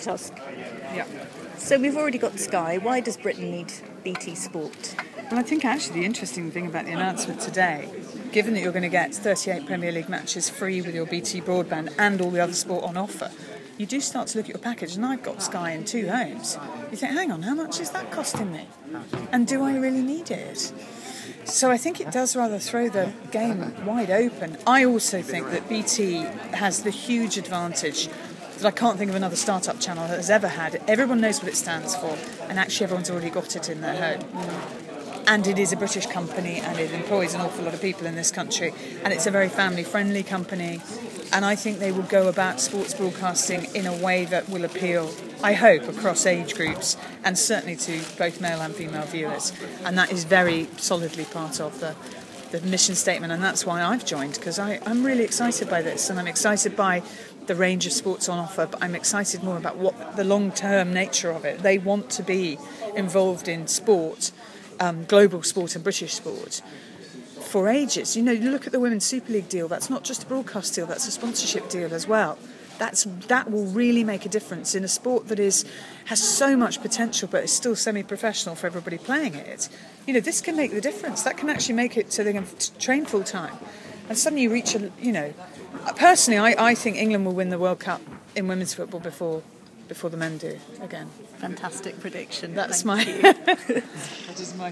Tusk. Yeah. So we've already got Sky. Why does Britain need BT Sport? Well, I think actually the interesting thing about the announcement today, given that you're going to get 38 Premier League matches free with your BT broadband and all the other sport on offer, you do start to look at your package, and I've got Sky in 2 homes. You think, hang on, how much is that costing me? And do I really need it? So I think it does rather throw the game wide open. I also think that BT has the huge advantage that I can't think of another startup channel that has ever had. Everyone knows what it stands for, and actually everyone's already got it in their home. And it is a British company, and it employs an awful lot of people in this country, and it's a very family-friendly company, and I think they will go about sports broadcasting in a way that will appeal, I hope, across age groups, and certainly to both male and female viewers, and that is very solidly part of the mission statement, and that's why I've joined, because I'm really excited by this, and I'm excited by the range of sports on offer, but I'm excited more about what the long-term nature of it. They want to be involved in sport, global sport and British sport, for ages. You know, you look at the Women's Super League deal, that's not just a broadcast deal, that's a sponsorship deal as well. That will really make a difference in a sport that has so much potential but is still semi-professional for everybody playing it. You know, this can make the difference. That can actually make it so they can train full-time. And suddenly you reach personally, I think England will win the World Cup in women's football before the men do again. Fantastic prediction. That's Thank that is my